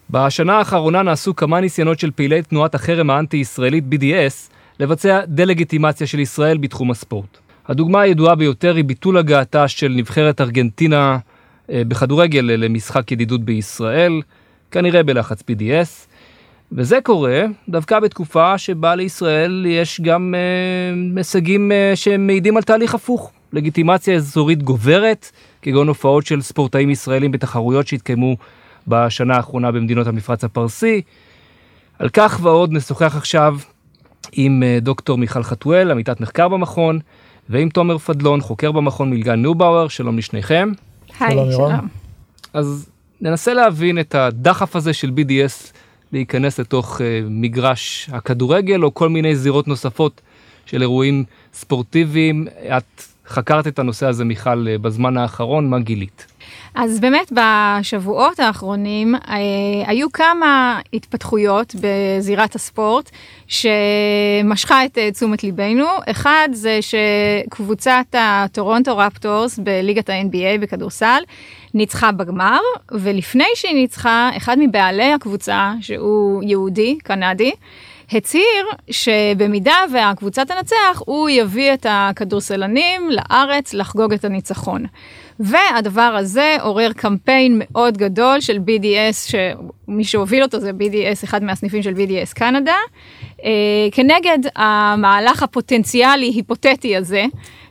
בשנה האחרונה נעשו כמה ניסיונות של פעילי תנועת החרם האנטי-ישראלית BDS לבצע דלגיטימציה של ישראל בתחום הספורט. הדוגמה הידועה ביותר היא ביטול הגעתה של נבחרת ארגנטינה בכדורגל למשחק ידידות בישראל, כנראה בלחץ BDS, וזה קורה דווקא בתקופה שבה לישראל יש גם הישגים שמעידים על תהליך הפוך. לגיטימציה אזורית גוברת, כגון הופעות של ספורטאים ישראלים בתחרויות שהתקיימו בשנה האחרונה במדינות המפרץ הפרסי. על כך ועוד נשוחח עכשיו עם דוקטור מיכל חתואל, עמיתת מחקר במכון, ועם תומר פדלון, חוקר במכון מלגן נובאואר. שלום לשניכם. היי, שלום. אז ננסה להבין את הדחף הזה של BDS להיכנס לתוך מגרש הכדורגל, או כל מיני זירות נוספות של אירועים ספורטיביים. את חקרת את הנושא הזה, מיכל, בזמן האחרון, מה גילית? אז באמת בשבועות האחרונים היו כמה התפתחויות בזירת הספורט שמשכה את תשומת ליבנו. אחד זה שקבוצת הטורונטו רפטורס בליגת ה-NBA בכדורסל ניצחה בגמר, ולפני שהיא ניצחה, אחד מבעלי הקבוצה, שהוא יהודי, קנדי, הצהיר שבמידה והקבוצה תנצח, הוא יביא את הכדורסלנים לארץ לחגוג את הניצחון. והדבר הזה עורר קמפיין מאוד גדול של BDS, שמי שהוביל אותו זה BDS, אחד מהסניפים של BDS קנדה, כנגד המהלך הפוטנציאלי, היפותטי הזה,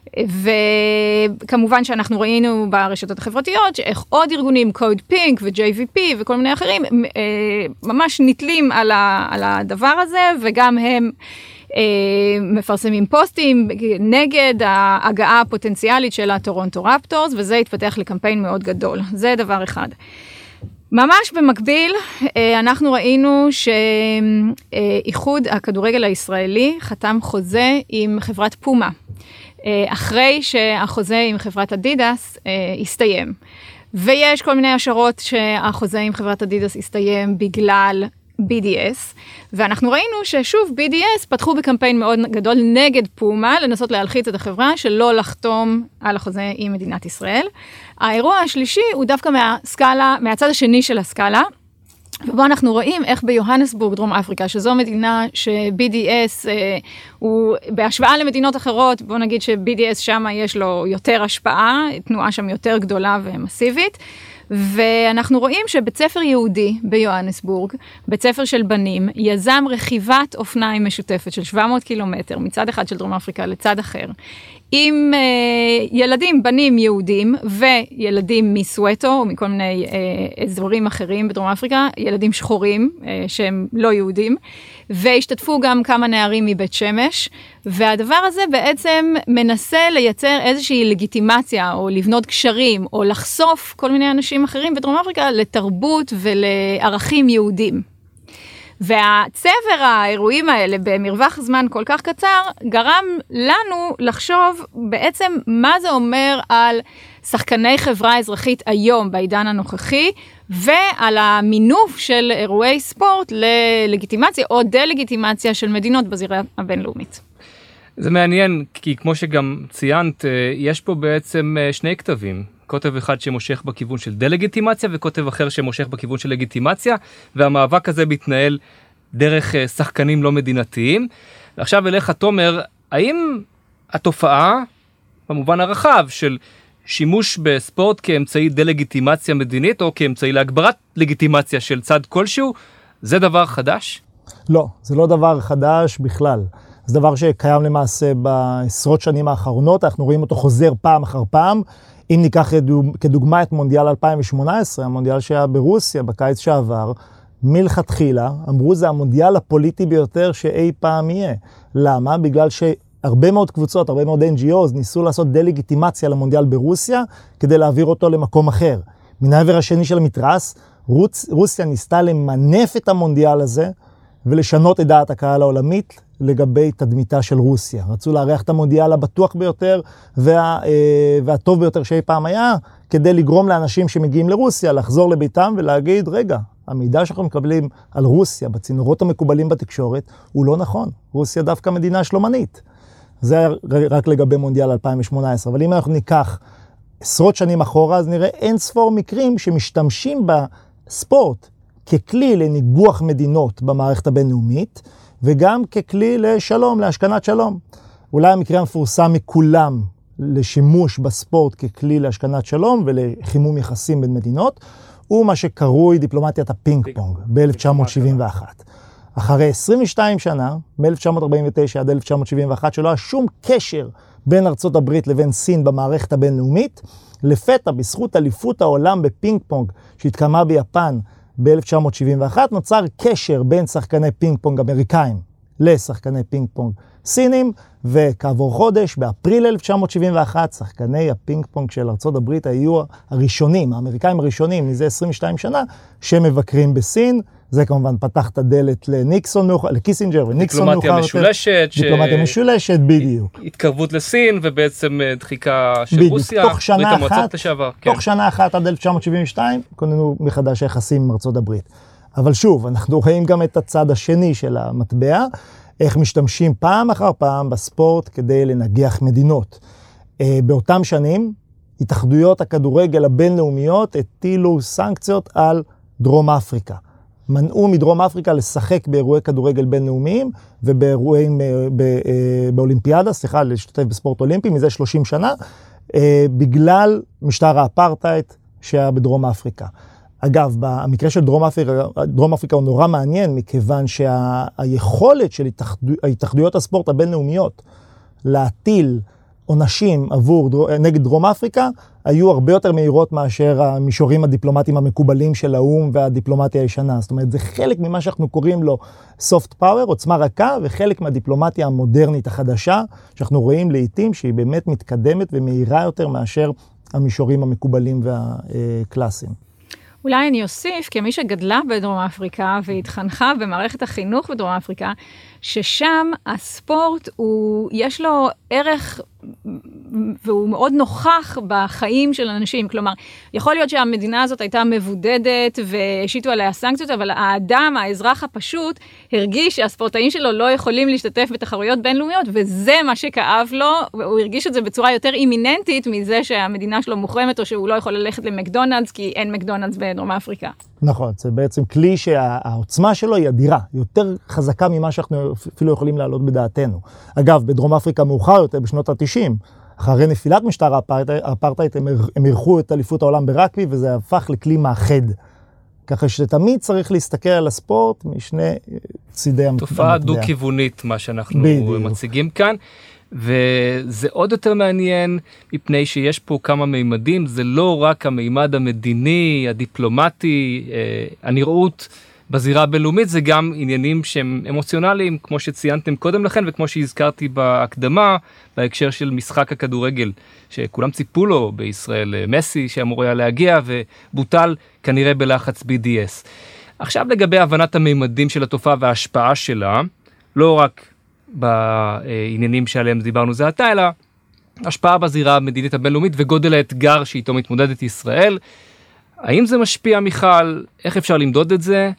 וכמובן שאנחנו ראינו ברשתות החברתיות, שאיך עוד ארגונים, קוד פינק ו-JVP וכל מיני אחרים, ממש נתלים על הדבר הזה, וגם הם מפרסמים פוסטים נגד ההגעה הפוטנציאלית של הטורונטו רפטורס, וזה התפתח לקמפיין מאוד גדול. זה דבר אחד. ממש במקביל, אנחנו ראינו שאיחוד הכדורגל הישראלי חתם חוזה עם חברת פומה, אחרי שהחוזה עם חברת אדידס הסתיים. ויש כל מיני השערות שהחוזה עם חברת אדידס הסתיים בגלל BDS, ואנחנו ראינו ששוב BDS פתחו בקמפיין מאוד גדול נגד פומה, לנסות להלחיץ את החברה שלא לחתום על החוזה עם מדינת ישראל. האירוע השלישי הוא דווקא מהצד השני של הסקאלה, ובו אנחנו רואים איך ביוהנסבורג, דרום אפריקה, שזו מדינה ש-BDS הוא בהשוואה למדינות אחרות, בוא נגיד ש-BDS שם יש לו יותר השפעה, תנועה שם יותר גדולה ומסיבית, ואנחנו רואים שבית ספר יהודי ביוהנסבורג, בית ספר של בנים, יזם רכיבת אופניים משותפת של 700 קילומטר, מצד אחד של דרום אפריקה לצד אחר, עם ילדים, בנים יהודים, וילדים מסווטו, או מכל מיני אזורים אחרים בדרום אפריקה, ילדים שחורים שהם לא יהודים, והשתתפו גם כמה נערים מבית שמש, והדבר הזה בעצם מנסה לייצר איזושהי לגיטימציה, או לבנות קשרים, או לחשוף כל מיני אנשים אחרים בדרום אפריקה לתרבות ולערכים יהודים. והצבר האירועים האלה במרווח זמן כל כך קצר, גרם לנו לחשוב בעצם מה זה אומר על שחקני חברה אזרחית היום בעידן הנוכחי, ועל המינוף של אירועי ספורט ללגיטימציה או דלגיטימציה של מדינות בזירה הבינלאומית. זה מעניין, כי כמו שגם ציינת, יש פה בעצם שני כתבים. כותב אחד שמושך בכיוון של דלגיטימציה, וכותב אחר שמושך בכיוון של לגיטימציה, והמאבק הזה מתנהל דרך שחקנים לא מדינתיים. ועכשיו אליך, תומר, האם התופעה, במובן הרחב, של שימוש בספורט כאמצעי דלגיטימציה מדינית, או כאמצעי להגברת לגיטימציה של צד כלשהו, זה דבר חדש? לא, זה לא דבר חדש בכלל. זה דבר שקיים למעשה בעשרות שנים האחרונות, אנחנו רואים אותו חוזר פעם אחר פעם. אם ניקח כדוגמה את מונדיאל 2018, המונדיאל שהיה ברוסיה בקיץ שעבר, מלכתחילה אמרו זה המונדיאל הפוליטי ביותר שאי פעם יהיה. למה? בגלל שהרבה מאוד קבוצות, הרבה מאוד NGOs ניסו לעשות דלגיטימציה למונדיאל ברוסיה, כדי להעביר אותו למקום אחר. מן העבר השני של המתרס, רוסיה ניסתה למנף את המונדיאל הזה, ולשנות את דעת הקהל העולמית לגבי תדמיתה של רוסיה. רצו לארח את המונדיאל הבטוח ביותר והטוב ביותר שאי פעם היה, כדי לגרום לאנשים שמגיעים לרוסיה לחזור לביתם ולהגיד, רגע, המידע שאנחנו מקבלים על רוסיה בצינורות המקובלים בתקשורת הוא לא נכון. רוסיה דווקא מדינה שלומנית. זה רק לגבי מונדיאל 2018. אבל אם אנחנו ניקח עשרות שנים אחורה, אז נראה אין ספור מקרים שמשתמשים בספורט ככלי לניגוח מדינות במערכת הבינלאומית, וגם ככלי לשלום, להשכנת שלום. אולי המקרה המפורסם מכולם לשימוש בספורט ככלי להשכנת שלום ולחימום יחסים בין מדינות, הוא מה שקרוי דיפלומטיית הפינג פונג ב-1971. אחרי 22 שנה, מ-1949 עד 1971, שלא היה שום קשר בין ארצות הברית לבין סין במערכת הבינלאומית, לפתע בזכות אליפות העולם בפינג פונג שהתקיימה ביפן ב-1971, נוצר קשר בין שחקני פינג פונג אמריקאים לשחקני פינג פונג סינים, וכעבור חודש, באפריל 1971, שחקני הפינג פונג של ארצות הברית היו הראשונים, האמריקאים הראשונים, מזה 22 שנה, שמבקרים בסין. זה כמובן פתח את הדלת לקיסינג'ר וניקסון מאוחר. דיפלומטיה משולשת. דיפלומטיה משולשת, בדיוק. התקרבות לסין ובעצם דחיקה של רוסיה. תוך שנה אחת עד 1972, כוננו מחדש היחסים עם ארצות הברית. אבל שוב, אנחנו רואים גם את הצד השני של המטבע, איך משתמשים פעם אחר פעם בספורט כדי לנגח מדינות. באותם שנים, התאחדויות הכדורגל הבינלאומיות הטילו סנקציות על דרום אפריקה. מנעו מדרום אפריקה לשחק באירועי כדורגל בינלאומיים ובאירועים באולימפיאדה, להשתתף בספורט אולימפי מזה 30 שנה, בגלל משטר האפרטהייד שהיה בדרום אפריקה. אגב, במקרה של דרום אפריקה הוא נורא מעניין, מכיוון שהיכולת של התאחדויות הספורט הבינלאומיות להטיל עונשים נגד דרום אפריקה, היו הרבה יותר מהירות מאשר המישורים הדיפלומטיים המקובלים של האו"ם והדיפלומטיה הישנה. זאת אומרת, זה חלק ממה שאנחנו קוראים לו soft power, עוצמה רכה, וחלק מהדיפלומטיה המודרנית החדשה, שאנחנו רואים לעתים שהיא באמת מתקדמת ומהירה יותר מאשר המישורים המקובלים והקלאסיים. אולי אני אוסיף, כמי שגדלה בדרום אפריקה והתחנכה במערכת החינוך בדרום אפריקה, ששם הספורט יש לו ערך והוא מאוד נוכח בחיים של אנשים. כלומר, יכול להיות שהמדינה הזאת הייתה מבודדת והשיתו עליה סנקציות, אבל האדם, האזרח הפשוט, הרגיש שהספורטאים שלו לא יכולים להשתתף בתחרויות בינלאומיות, וזה מה שכאב לו, והוא הרגיש את זה בצורה יותר אימיננטית מזה שהמדינה שלו מוחרמת, או שהוא לא יכול ללכת למקדונלדס, כי אין מקדונלדס בדרום אפריקה. נכון, זה בעצם כלי שהעוצמה שלו היא אדירה, יותר חזקה ממה שאנחנו אפילו יכולים לעלות בדעתנו. אגב, בדרום אפריקה מאוחר יותר, בשנות ה-90, אחרי נפילת משטר האפרטהייד, הם אירחו את אליפות העולם ברגבי, וזה הפך לכלי מאחד. ככה שתמיד צריך להסתכל על הספורט משני צידי המטבע. תופעה דו-כיוונית, מה שאנחנו מציגים כאן. וזה עוד יותר מעניין, מפני שיש פה כמה מימדים, זה לא רק המימד המדיני, הדיפלומטי, הנראות בזירה הבינלאומית, זה גם עניינים שהם אמוציונליים, כמו שציינתם קודם לכן, וכמו שהזכרתי בהקדמה, בהקשר של משחק הכדורגל, שכולם ציפו לו בישראל, מסי שאמור היה להגיע, ובוטל כנראה בלחץ BDS. עכשיו לגבי הבנת המימדים של התופעה וההשפעה שלה, לא רק בעניינים שעליהם דיברנו זה עתה, אלא השפעה בזירה המדינית הבינלאומית וגודל האתגר שאיתו מתמודדת ישראל. האם זה משפיע, מיכל? איך אפשר למדוד את זה?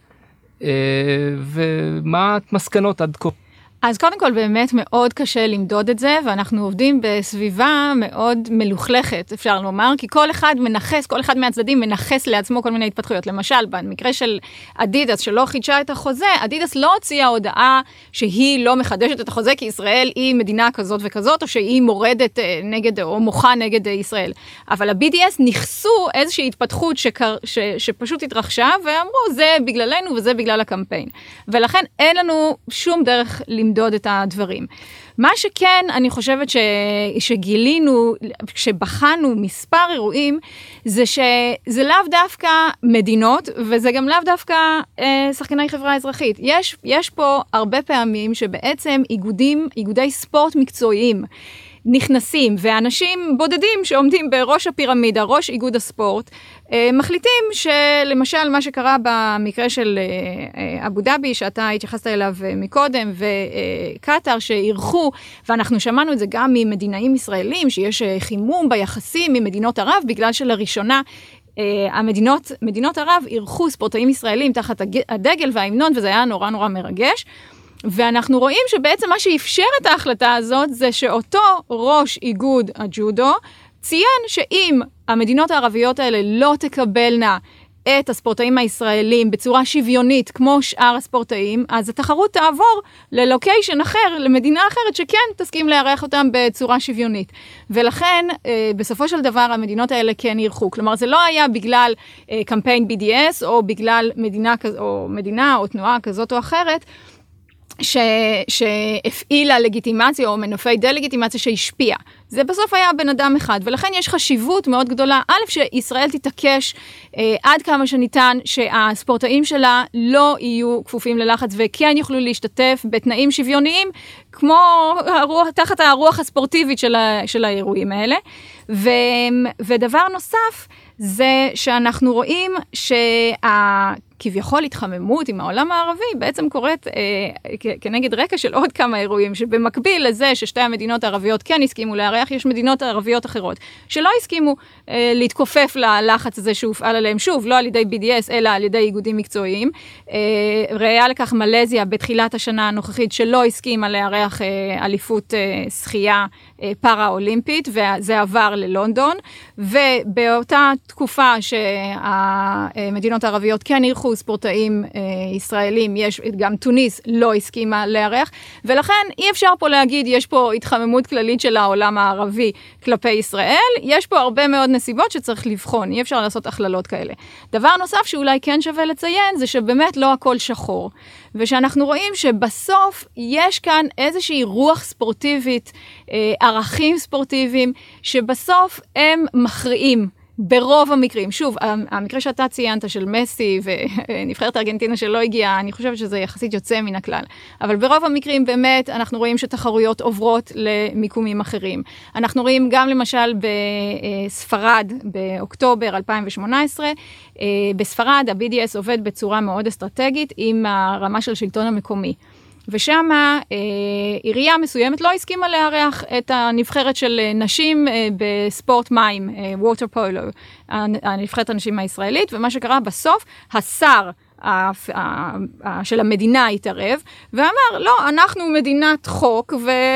ומה המסקנות עד כה? אז קודם כל באמת מאוד קשה למדוד את זה, ואנחנו עובדים בסביבה מאוד מלוכלכת, אפשר לומר, כי כל אחד מהצדדים מנחס לעצמו כל מיני התפתחויות. למשל, במקרה של אדידס שלא חידשה את החוזה, אדידס לא הוציאה הודעה שהיא לא מחדשת את החוזה, כי ישראל היא מדינה כזאת וכזאת, או שהיא מורדת נגד, או מוחה נגד ישראל. אבל ה-BDS נכסו איזושהי התפתחות שפשוט התרחשה, ואמרו, זה בגללנו וזה בגלל הקמפיין. ולכן אין לנו שום דרך למדוד את הדברים. מה שכן, אני חושבת שגילינו, כשבחנו מספר אירועים, זה שזה לאו דווקא מדינות, וזה גם לאו דווקא שחקני חברה אזרחית. יש פה הרבה פעמים שבעצם איגודי ספורט מקצועיים, נכנסים, ואנשים בודדים שעומדים בראש הפירמידה, ראש איגוד הספורט, מחליטים שלמשל מה שקרה במקרה של אבו דאבי, שאתה התייחסת אליו מקודם, וקטר שאירחו, ואנחנו שמענו את זה גם ממדינאים ישראלים, שיש חימום ביחסים ממדינות ערב, בגלל שלראשונה מדינות ערב אירחו ספורטאים ישראלים תחת הדגל וההמנון, וזה היה נורא נורא מרגש. ואנחנו רואים שבעצם מה שאפשר את ההחלטה הזאת, זה שאותו ראש איגוד הג'ודו ציין שאם המדינות הערביות האלה לא תקבלנה את הספורטאים הישראלים בצורה שוויונית כמו שאר הספורטאים, אז התחרות תעבור ללוקיישן אחר, למדינה אחרת שכן תסכים לארח אותם בצורה שוויונית. ולכן בסופו של דבר המדינות האלה כן ירחו. כלומר זה לא היה בגלל קמפיין BDS או בגלל מדינה או תנועה כזאת או אחרת, שהפעילה לגיטימציה או מנופי דה-לגיטימציה שהשפיע. זה בסוף היה בן אדם אחד, ולכן יש חשיבות מאוד גדולה, א', שישראל תתעקש עד כמה שניתן, שהספורטאים שלה לא יהיו כפופים ללחץ, וכן יוכלו להשתתף בתנאים שוויוניים, כמו תחת הרוח הספורטיבית של האירועים האלה. ודבר נוסף, זה שאנחנו רואים כביכול התחממות עם העולם הערבי, בעצם קורית כנגד רקע של עוד כמה אירועים, שבמקביל לזה ששתי המדינות הערביות כן הסכימו לארח, יש מדינות ערביות אחרות, שלא הסכימו להתכופף ללחץ הזה שהופעל עליהם, שוב, לא על ידי BDS, אלא על ידי איגודים מקצועיים. ראיה לכך מלזיה בתחילת השנה הנוכחית, שלא הסכימה לארח אליפות שחייה פארה-אולימפית, וזה עבר ללונדון, ובאותה תקופה שהמדינות הערביות כן אירחו ספורטאים ישראלים, יש גם טוניס לא הסכימה לארח, ולכן אי אפשר פה להגיד, יש פה התחממות כללית של העולם הערבי כלפי ישראל, יש פה הרבה מאוד נסיבות שצריך לבחון, אי אפשר לעשות הכללות כאלה. דבר נוסף שאולי כן שווה לציין, זה שבאמת לא הכל שחור, ושאנחנו רואים שבסוף יש כאן איזושהי רוח ספורטיבית, ערכים ספורטיביים, שבסוף הם מכריעים ברוב המקרים. שוב, המקרה שאתה ציינת של מסי ונבחרת ארגנטינה שלא הגיעה, אני חושבת שזה יחסית יוצא מן הכלל. אבל ברוב המקרים באמת אנחנו רואים שתחרויות עוברות למיקומים אחרים. אנחנו רואים גם למשל בספרד באוקטובר 2018, בספרד ה-BDS עובד בצורה מאוד אסטרטגית עם הרמה של השלטון המקומי. ושם עירייה מסוימת לא הסכימה לארח את הנבחרת של נשים בספורט מים, ווטר פולו, הנבחרת הנשים הישראלית, ומה שקרה בסוף, השר של המדינה התערב, ואמר, לא, אנחנו מדינת חוק,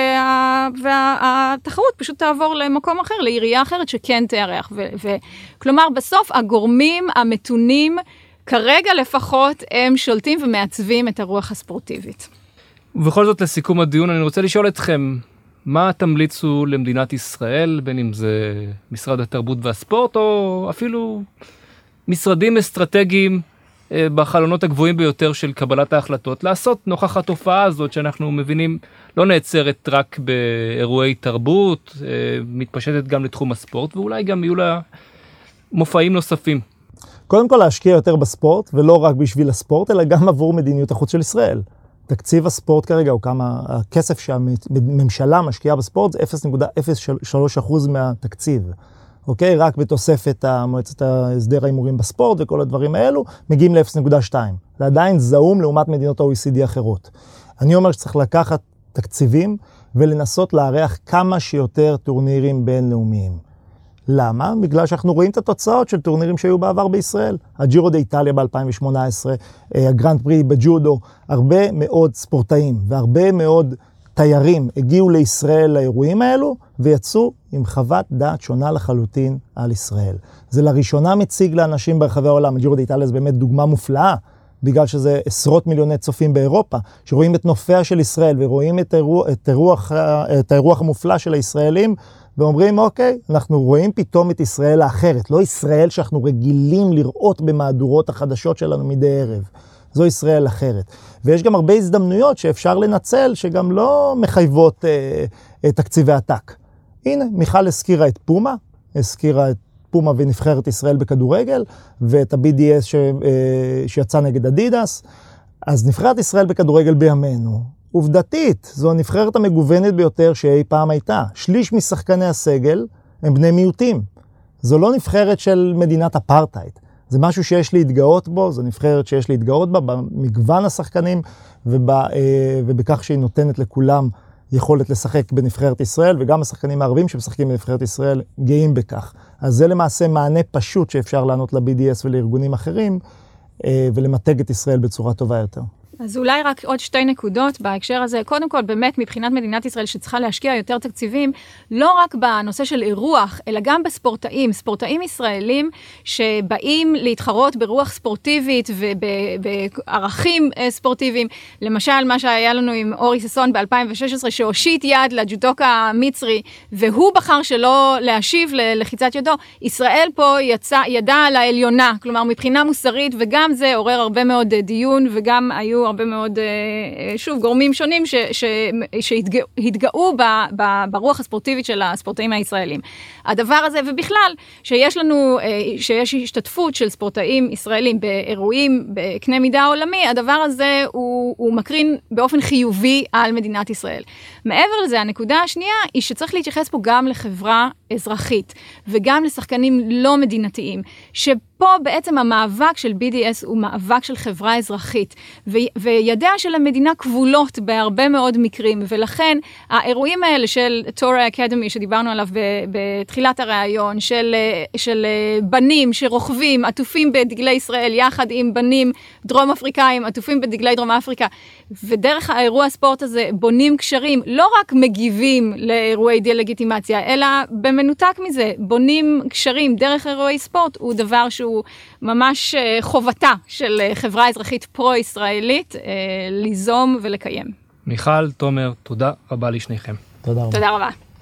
והתחרות פשוט תעבור למקום אחר, לעירייה אחרת שכן תארח. כלומר, בסוף הגורמים המתונים, כרגע לפחות, הם שולטים ומעצבים את הרוח הספורטיבית. ובכל זאת, לסיכום הדיון, אני רוצה לשאול אתכם, מה תמליצו למדינת ישראל, בין אם זה משרד התרבות והספורט, או אפילו משרדים אסטרטגיים בחלונות הגבוהים ביותר של קבלת ההחלטות, לעשות נוכח התופעה הזאת שאנחנו מבינים לא נעצרת רק באירועי תרבות, מתפשטת גם לתחום הספורט, ואולי גם יהיו לה מופעים נוספים. קודם כל להשקיע יותר בספורט, ולא רק בשביל הספורט, אלא גם עבור מדיניות החוץ של ישראל. תקציב הספורט כרגע, או כמה הכסף שהממשלה משקיעה בספורט, זה 0.03% מהתקציב. אוקיי? רק בתוספת מועצת ההסדר ההימורים בספורט וכל הדברים האלו, מגיעים ל-0.2. זה עדיין זעום לעומת מדינות ה-OECD אחרות. אני אומר שצריך לקחת תקציבים ולנסות לארח כמה שיותר טורנירים בינלאומיים. למה? בגלל שאנחנו רואים את התוצאות של טורנירים שהיו בעבר בישראל. הג'ירו דה איטליה ב-2018, הגרנד פרי בג'ודו, הרבה מאוד ספורטאים והרבה מאוד תיירים הגיעו לישראל לאירועים האלו, ויצאו עם חוות דעת שונה לחלוטין על ישראל. זה לראשונה מציג לאנשים ברחבי העולם. הג'ירו דה איטליה זה באמת דוגמה מופלאה, בגלל שזה עשרות מיליוני צופים באירופה, שרואים את נופיה של ישראל ורואים את הרוח המופלא של הישראלים, ואומרים, אוקיי, אנחנו רואים פתאום את ישראל האחרת, לא ישראל שאנחנו רגילים לראות במהדורות החדשות שלנו מדי ערב. זו ישראל אחרת. ויש גם הרבה הזדמנויות שאפשר לנצל, שגם לא מחייבות תקציבי עתק. הנה, מיכל הזכירה את פומה, הזכירה את פומה ונבחרת ישראל בכדורגל, ואת ה-BDS שיצא נגד אדידס. אז נבחרת ישראל בכדורגל בימינו, עובדתית, זו הנבחרת המגוונת ביותר שאי פעם הייתה. שליש משחקני הסגל הם בני מיעוטים. זו לא נבחרת של מדינת אפרטהייד. זה משהו שיש להתגאות בו, זו נבחרת שיש להתגאות בה, במגוון השחקנים, ובכך שהיא נותנת לכולם יכולת לשחק בנבחרת ישראל, וגם השחקנים הערבים שמשחקים בנבחרת ישראל גאים בכך. אז זה למעשה מענה פשוט שאפשר לענות ל-BDS ולארגונים אחרים, ולמתג את ישראל בצורה טובה יותר. אז אולי רק עוד 2 נקודות בהקשר הזה. קודם כל, באמת, מבחינת מדינת ישראל שצריכה להשקיע יותר תקציבים, לא רק בנושא של אירוח, אלא גם בספורטאים, ספורטאים ישראלים שבאים להתחרות ברוח ספורטיבית ובערכים ספורטיביים. למשל, מה שהיה לנו עם אורי ססון ב-2016, שהושיט יד לג'ודוקה המצרי, והוא בחר שלא להשיב ללחיצת ידו. ישראל פה ידע על העליונה, כלומר, מבחינה מוסרית, וגם זה עורר הרבה מאוד דיון, וגם היו הרבה מאוד, שוב, גורמים שונים שהתגאו ברוח הספורטיבית של הספורטאים הישראלים. הדבר הזה, ובכלל, שיש השתתפות של ספורטאים ישראלים באירועים בקנה מידה עולמי, הדבר הזה הוא מקרין באופן חיובי על מדינת ישראל. מעבר לזה, הנקודה השנייה היא שצריך להתייחס פה גם לחברה אזרחית, וגם לשחקנים לא מדינתיים, שפה בעצם המאבק של BDS הוא מאבק של חברה אזרחית, וידיה של המדינה כבולות בהרבה מאוד מקרים, ולכן האירועים האלה של טורה אקדמי שדיברנו עליו בתחילת הרעיון, של בנים שרוכבים, עטופים בדגלי ישראל, יחד עם בנים דרום אפריקאים, עטופים בדגלי דרום אפריקה, ודרך האירוע הספורט הזה בונים קשרים, לא רק מגיבים לאירועי דה-לגיטימציה, אלא במנותק מזה, בונים קשרים דרך אירועי ספורט, הוא דבר שהוא ממש חובתה של חברה אזרחית פרו-ישראלית ליזום ולקיים. מיכל, תומר, תודה רבה לשניכם. תודה רבה. תודה רבה.